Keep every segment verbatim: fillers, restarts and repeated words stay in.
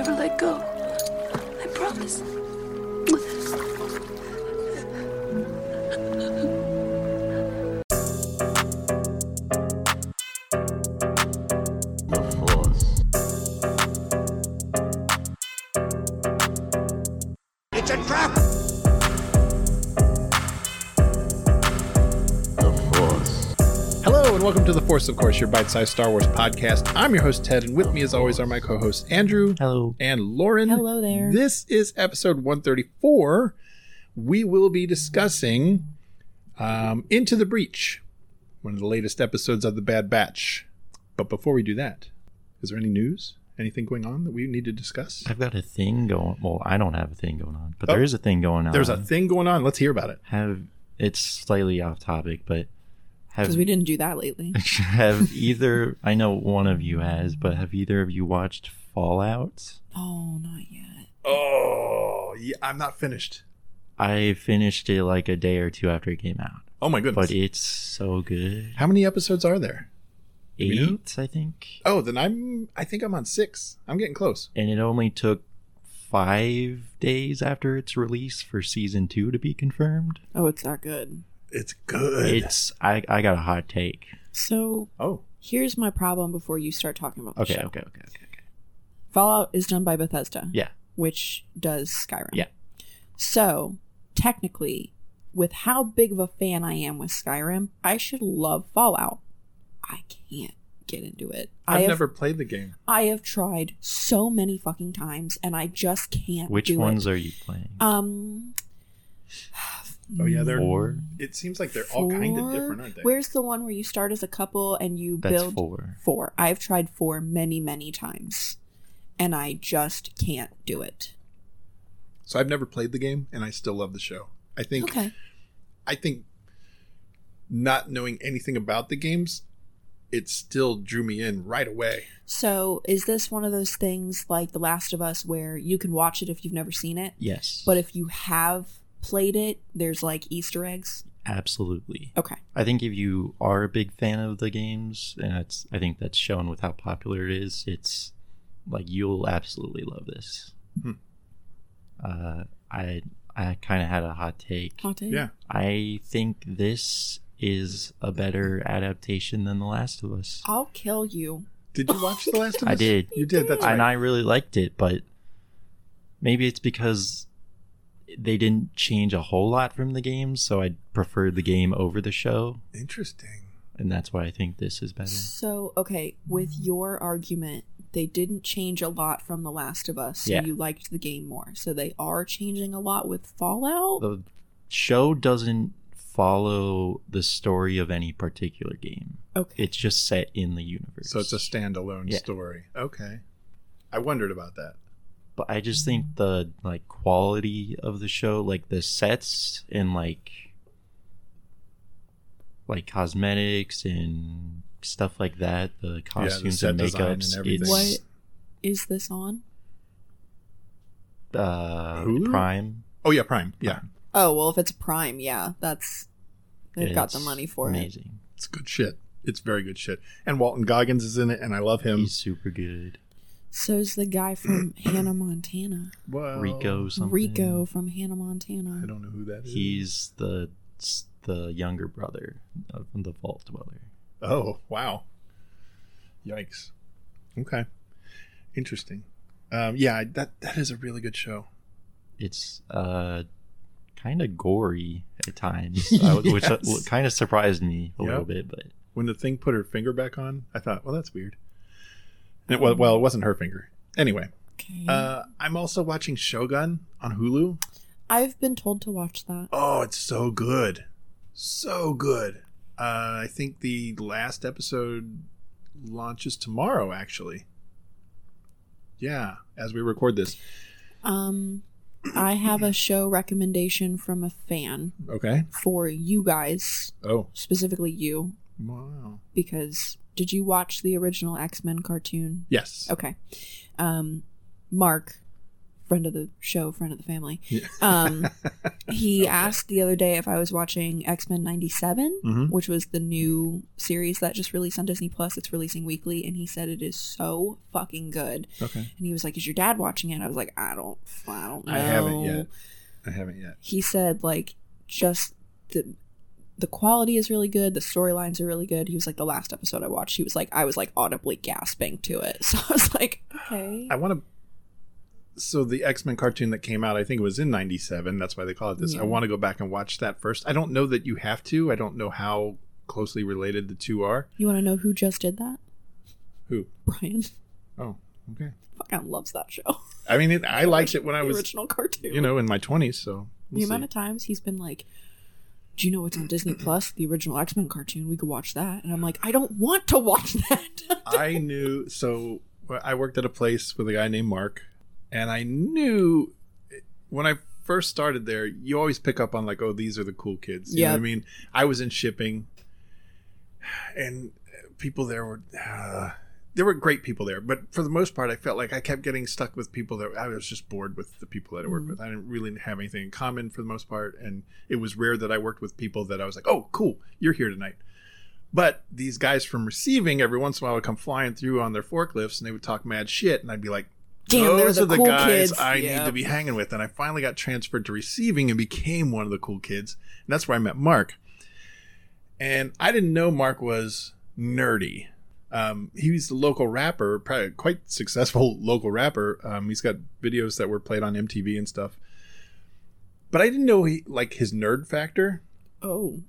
never let go. I promise. It's a trap! Hello and welcome to The Force, of course, your bite-sized Star Wars podcast. I'm your host, Ted, and with me, as always, are my co-hosts, Andrew. Hello. And Lauren. Hello there. This is episode one thirty-four. We will be discussing um, Into the Breach, one of the latest episodes of The Bad Batch. But before we do that, is there any news? Anything going on that we need to discuss? I've got a thing going. Well, I don't have a thing going on, but Oh, there is a thing going on. There's a thing going on. Let's hear about it. Have it's slightly off topic, but have Because we didn't do that lately. have either? I know one of you has, but have either of you watched Fallout? Oh, not yet. Oh, yeah, I'm not finished. I finished it like a day or two after it came out, Oh, my goodness. but it's so good. How many episodes are there? we know? Eight, I think, Oh, then I'm, I think I'm on six. I'm getting close. and it only took five days after its release for season two to be confirmed. Oh, it's that good. It's good. It's I I got a hot take. So Oh, here's my problem before you start talking about the Okay, show. okay, okay, okay, okay. Fallout is done by Bethesda. Yeah. Which does Skyrim. Yeah. So technically, with how big of a fan I am with Skyrim, I should love Fallout. I can't get into it. I've I have, never played the game. I have tried so many fucking times, and I just can't. Which do ones it. are you playing? Um. Oh yeah, they're. Four? It seems like they're all kind of Four? different, aren't they? Where's the one where you start as a couple and you That's build four. Four. I've tried four many, many times, and I just can't do it. So I've never played the game, and I still love the show. I think. Okay. I think. Not knowing anything about the games, it still drew me in right away. So, is this one of those things like The Last of Us where you can watch it if you've never seen it, Yes. but if you have played it, there's like Easter eggs? Absolutely. Okay. I think if you are a big fan of the games, and that's I think that's shown with how popular it is, it's like you'll absolutely love this. Hmm. Uh, I I kind of had a hot take. Hot take? Yeah. I think this is a better adaptation than The Last of Us. I'll kill you. Did you watch The Last of Us? I did. You did. That's And right. I really liked it, but maybe it's because they didn't change a whole lot from the game, so I preferred the game over the show, Interesting. and that's why I think this is better. So, okay, with your argument, they didn't change a lot from The Last of Us, so Yeah. you liked the game more. So they are changing a lot with Fallout? The show doesn't follow the story of any particular game. Okay. It's just set in the universe. So it's a standalone Yeah. story. Okay. I wondered about that. But I just think the like quality of the show, like the sets and like like cosmetics and stuff like that, the costumes set and design and makeups, everything. it's What is this on? uh Hulu? Prime. Oh yeah, Prime. Yeah, Oh, well, if it's Prime, yeah, that's... They've got the It's money for it. amazing. it's good shit. It's very good shit. And Walton Goggins is in it, and I love him. He's super good. So's the guy from Hannah Montana. Well, Rico something. Rico from Hannah Montana. I don't know who that is. He's the the younger brother of the Vault Dweller. Oh wow! Yikes. Okay. Interesting. Um, yeah, that that is a really good show. It's uh kind of gory at times, I was- which uh, Yes. kind of surprised me a Yep. little bit. But When the thing put her finger back on, I thought, well, that's weird. And it, well, well, it wasn't her finger. Anyway, Okay. uh, I'm also watching Shogun on Hulu. I've been told to watch that. Oh, it's so good. So good. Uh, I think the last episode launches tomorrow, actually. Yeah, as we record this. Um, I have a show recommendation from a fan Okay. for you guys, Oh, specifically you, wow. because did you watch the original X-Men cartoon? Yes. Okay. Um, Mark friend of the show, friend of the family. Yeah. Um, he asked the other day if I was watching X-Men ninety-seven, Mm-hmm. which was the new series that just released on Disney Plus. It's releasing weekly, and he said it is so fucking good. Okay. And he was like, "Is your dad watching it?" I was like, "I don't, I don't know." I haven't yet. I haven't yet. He said like just the the quality is really good, the storylines are really good. He was like, the last episode I watched, he was like, I was like audibly gasping to it. So I was like, okay. I want to. So the X-Men cartoon that came out, I think it was in ninety-seven. That's why they call it this. Yeah. I want to go back and watch that first. I don't know that you have to. I don't know how closely related the two are. You want to know who just did that? Who? Brian. Oh, okay. Fucking loves that show. I mean, it, I liked it when I The was, original cartoon. you know, in my twenties. So we'll the see. amount of times he's been like, do you know what's on Disney Plus? The original X-Men cartoon. We could watch that. And I'm like, I don't want to watch that. I knew. So I worked at a place with a guy named Mark, and I knew when I first started there, you always pick up on like, oh, these are the cool kids. You know Yeah. what I mean? I was in shipping, and people there were uh, there were great people there, but for the most part, I felt like I kept getting stuck with people that I was just bored with the people that I worked Mhm. with. I didn't really have anything in common for the most part, and it was rare that I worked with people that I was like, oh, cool, you're here tonight. But these guys from receiving every once in a while would come flying through on their forklifts, and they would talk mad shit, and I'd be like, Damn, they're those the are the cool guys kids. I Yeah. need to be hanging with. And I finally got transferred to receiving and became one of the cool kids. And that's where I met Mark. And I didn't know Mark was nerdy. Um, he's a local rapper, probably quite successful local rapper. Um, he's got videos that were played on M T V and stuff. But I didn't know he like his nerd factor Oh.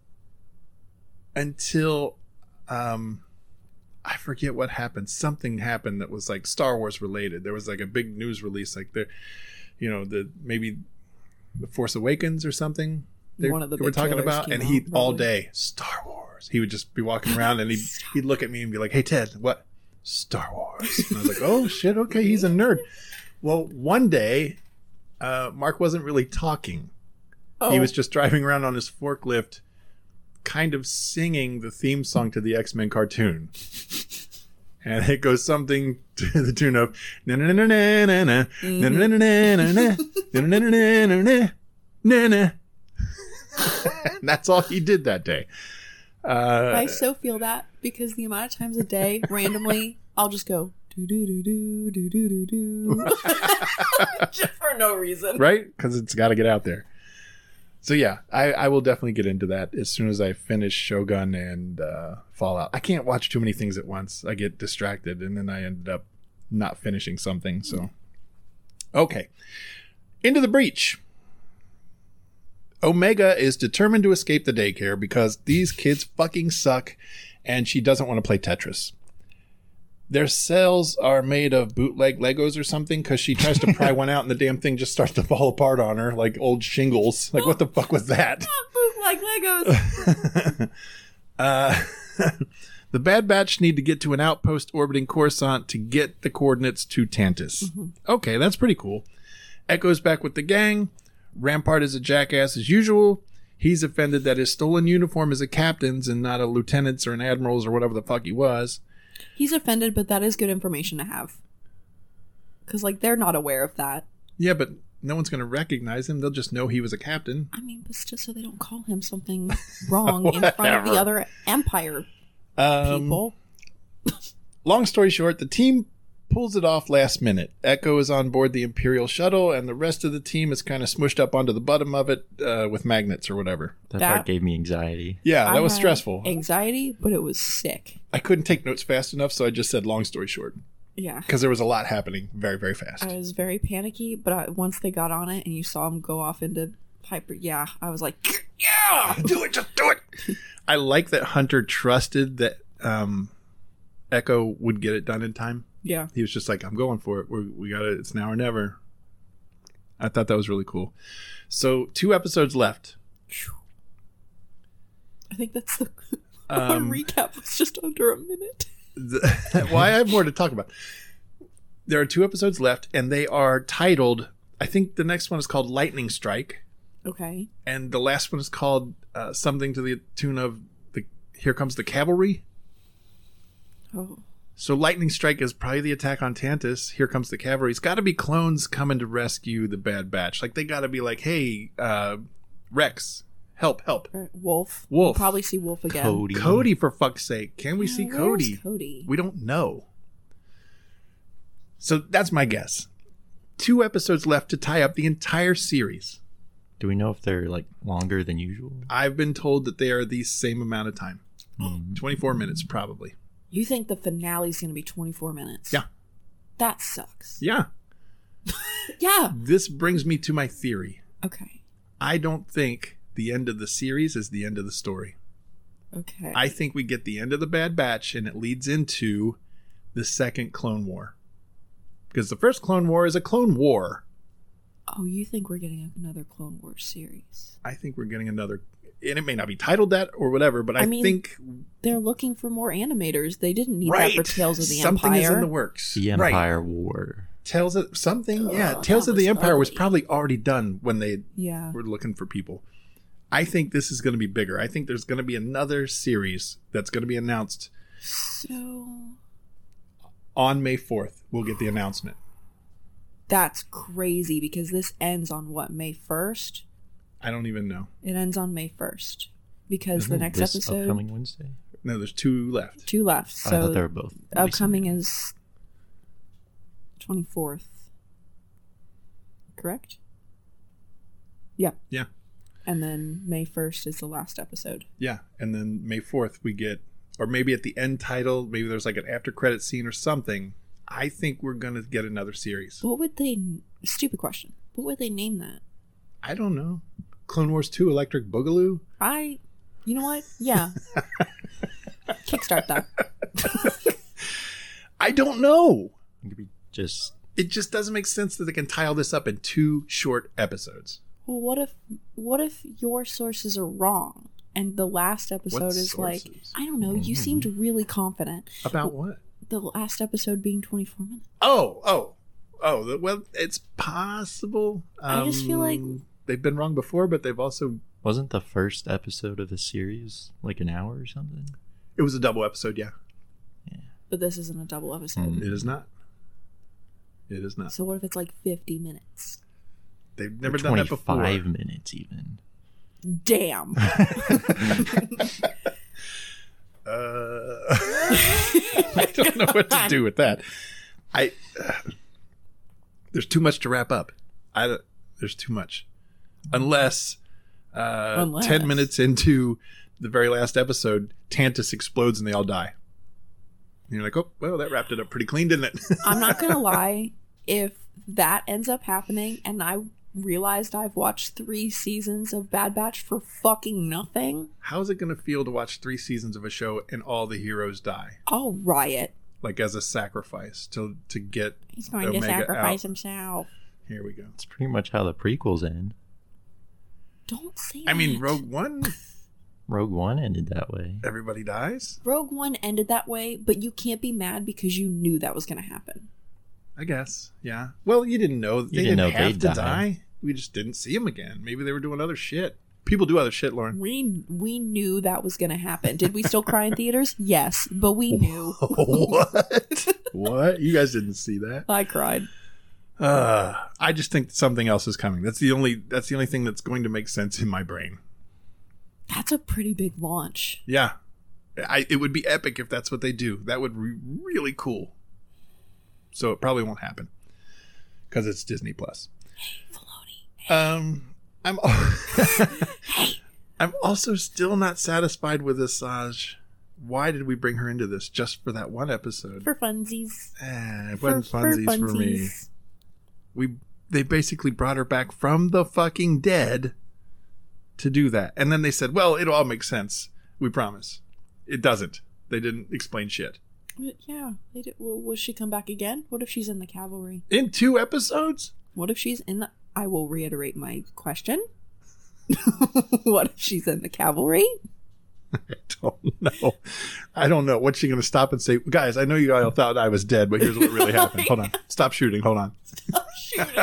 until um, I forget what happened. Something happened that was like Star Wars related. There was like a big news release, like there, you know, the maybe the Force Awakens or something. They, One of the they were big talking trailers about, came and he out, all probably. day Star Wars. He would just be walking around, and he'd he'd look at me and be like, "Hey Ted, what Star Wars?" And I was like, "Oh shit, okay, he's a nerd." Well, one day, uh, Mark wasn't really talking. Oh. He was just driving around on his forklift, kind of singing the theme song to the X-Men cartoon. And it goes something to the tune of na na na na na na na na na na na na na na na na na. And that's all he did that day. Uh, I so feel that because the amount of times a day, randomly, I'll just go do do do do do do do do, just for no reason. right? Because it's got to get out there. So yeah, I, I will definitely get into that as soon as I finish Shogun and uh, Fallout. I can't watch too many things at once. I get distracted, and then I ended up not finishing something. So, okay, into the breach. Omega is determined to escape the daycare because these kids fucking suck, and she doesn't want to play Tetris. Their cells are made of bootleg Legos or something because she tries to pry one out and the damn thing just starts to fall apart on her like old shingles. Like, what the fuck was that? Like Legos. uh, the Bad Batch need to get to an outpost orbiting Coruscant to get the coordinates to Tantus. Mm-hmm. Okay, that's pretty cool. Echo's back with the gang. Rampart is a jackass as usual. He's offended that his stolen uniform is a captain's and not a lieutenant's or an admiral's or whatever the fuck he was. He's offended, but that is good information to have. Because, like, they're not aware of that. Yeah, but no one's going to recognize him. They'll just know he was a captain. I mean, but it's just so they don't call him something wrong in front of Whatever. the other Empire Um, people. Long story short, the team pulls it off last minute. Echo is on board the Imperial shuttle, and the rest of the team is kind of smushed up onto the bottom of it uh, with magnets or whatever. That, That- part gave me anxiety. Yeah, that I was had stressful. Anxiety, but it was sick. I couldn't take notes fast enough, so I just said long story short. Yeah. Because there was a lot happening very, very fast. I was very panicky, but I, once they got on it and you saw them go off into hyper, yeah, I was like, yeah, do it, just do it. I like that Hunter trusted that um, Echo would get it done in time. yeah. He was just like, I'm going for it. We're, we got it. It's now or never. I thought that was really cool. So two episodes left. I think that's the Um, our recap was just under a minute. The, well, I have more to talk about. There are two episodes left, and they are titled, I think the next one is called Lightning Strike, Okay. and the last one is called uh, something to the tune of the Here Comes the Cavalry. Oh. So Lightning Strike is probably the attack on Tantus. Here comes the cavalry. It's got to be clones coming to rescue the Bad Batch. Like, they got to be like, hey, uh, Rex, help, help. Or Wolf. Wolf. We'll probably see Wolf again. Cody. Cody, for fuck's sake. Can we Yeah, see where's Cody? Cody? We don't know. So that's my guess. Two episodes left to tie up the entire series. Do we know if they're like longer than usual? I've been told that they are the same amount of time. Mm. twenty-four minutes, probably. You think the finale is going to be twenty-four minutes? Yeah. That sucks. Yeah. Yeah. This brings me to my theory. Okay. I don't think the end of the series is the end of the story. Okay. I think we get the end of the Bad Batch and it leads into the second Clone War. Because the first Clone War is a Clone War. Oh, you think we're getting another Clone Wars series? I think we're getting another, and it may not be titled that or whatever, but I, I mean, think They're looking for more animators. They didn't need right, that for Tales of the something Empire. is in the works. The Right. Empire War. Tales of something, yeah. Ugh, Tales that of the was Empire was ugly. probably already done when they Yeah. were looking for people. I think this is going to be bigger. I think there's going to be another series that's going to be announced So on May fourth. We'll get the announcement. that's crazy because this ends on what, May first? I don't even know. It ends on May first because Isn't the it next This episode, upcoming Wednesday. No, there's two left. two left. I thought So they were both upcoming releasing. is twenty-fourth. Correct? Yeah. Yeah. And then May first is the last episode. Yeah, and then May fourth we get, or maybe at the end title, maybe there's like an after credit scene or something. I think we're going to get another series. What would they, stupid question, what would they name that? I don't know. Clone Wars two Electric Boogaloo? I, you know what? Yeah. Kickstart that. I don't know. It could be just It just doesn't make sense that they can tie all this up in two short episodes. Well, what if, what if your sources are wrong? And the last episode What is like, sources? I don't know, you seemed really confident. About what? The last episode being twenty-four minutes. Oh, oh, oh. the- Well, it's possible. I just feel like- Um, they've been wrong before, but they've also. wasn't the first episode of the series like an hour or something? It was a double episode, yeah. But this isn't a double episode. Mm. It is not. It is not. So what if it's like fifty minutes? They've never Or done that before. twenty-five minutes even. Damn. Uh, I don't know what to do with that. I uh, there's too much to wrap up. I don't- there's too much, unless, uh, Unless. ten minutes into the very last episode, Tantus explodes and they all die. And you're like, oh, well, that wrapped it up pretty clean, didn't it? I'm not gonna lie. If that ends up happening and I realized I've watched three seasons of Bad Batch for fucking nothing, How is it going to feel to watch three seasons of a show and all the heroes die, I'll riot. like as a sacrifice to to get? He's going Omega to sacrifice out. himself. Here we go. It's pretty much how the prequels end. Don't say I mean, that. Rogue One, Rogue One ended that way. everybody dies. Rogue One ended that way, but you can't be mad because you knew that was going to happen. I guess, yeah. Well, you didn't know. They didn't didn't, know have they'd to die. die. We just didn't see them again. Maybe they were doing other shit. People do other shit, Lauren. We we knew that was going to happen. Did we still cry in theaters? Yes, but we knew. What? What? You guys didn't see that? I cried. Uh, I just think something else is coming. That's the only. That's the only thing that's going to make sense in my brain. That's a pretty big launch. Yeah, I. It would be epic if that's what they do. That would be really cool. So it probably won't happen because it's Disney Plus. Filoni. Um, I'm. I'm also still not satisfied with Asajj. Why did we bring her into this just for that one episode? For funsies. Eh, it For- wasn't funsies for, me. funsies. We they basically brought her back from the fucking dead to do that, and then they said, "Well, it all makes sense. We promise." It doesn't. They didn't explain shit Yeah. They did. Well, will she come back again? What if she's in the cavalry? in two episodes. What if she's in the... I will reiterate my question. What if she's in the cavalry? I don't know. I don't know. What's she going to stop and say, guys? I know you all thought I was dead, but here's what really happened. Hold on. Stop shooting. Hold on. Oh, shooting.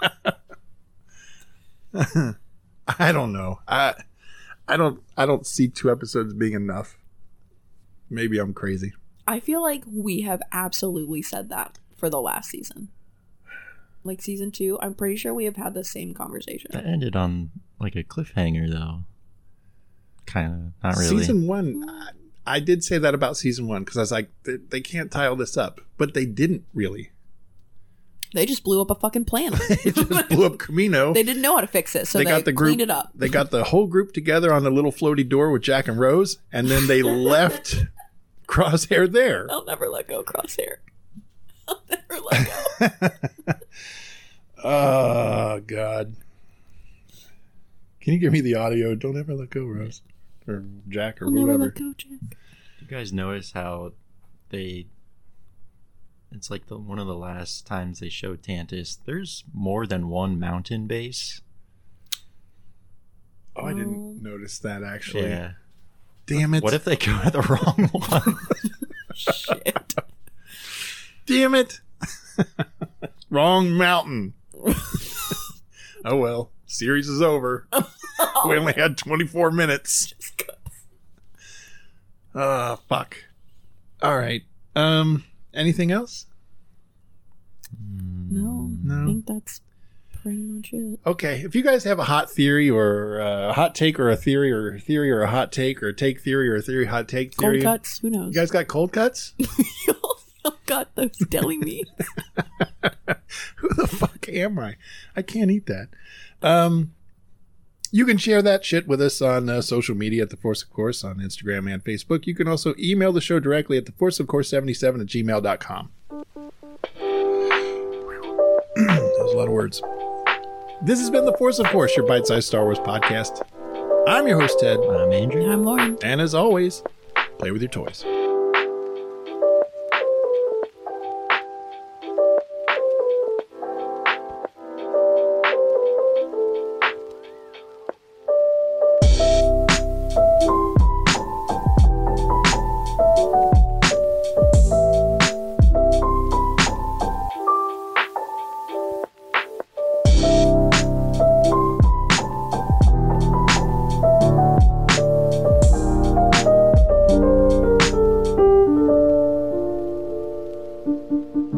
I don't know. I I don't I don't see two episodes being enough. Maybe I'm crazy. I feel like we have absolutely said that for the last season. Like season two, I'm pretty sure we have had the same conversation. That ended on like a cliffhanger, though. Kind of, not really. Season one, I, I did say that about season one because I was like, they, they can't tie all this up, but they didn't really. They just blew up a fucking planet. They just blew up Camino. They didn't know how to fix it, so they they, got the group, cleaned it up. They got the whole group together on the little floaty door with Jack and Rose, and then they left Crosshair there. I'll never let go, Crosshair. I'll never let go. Oh, God. Can you give me the audio? Don't ever let go, Rose. Or Jack, or I'll whatever. never let go, Jack. You guys notice how they... It's like the one of the last times they showed Tantus. There's more than one mountain base. Oh, I didn't notice that, actually. Yeah. Damn it. What if they go to the wrong one? Shit. Damn it. Wrong mountain. Oh, well. Series is over. We only had twenty-four minutes. Ah, uh, fuck. All right. Um, anything else? No, No. I think that's pretty much it. Okay. If you guys have a hot theory or a hot take or a theory or a theory or a hot take or a take theory or a theory, hot take theory. Cold cuts, who knows? You guys got cold cuts? Oh, got those deli meats. Who the fuck am I? I can't eat that. Um, you can share that shit with us on uh, social media at The Force of Course on Instagram and Facebook. You can also email the show directly at the force of course seventy-seven at gmail dot com. That was a lot of words. This has been The Force of Course, your bite-sized Star Wars podcast. I'm your host, Ted. I'm Andrew. I'm Lauren. And as always, play with your toys.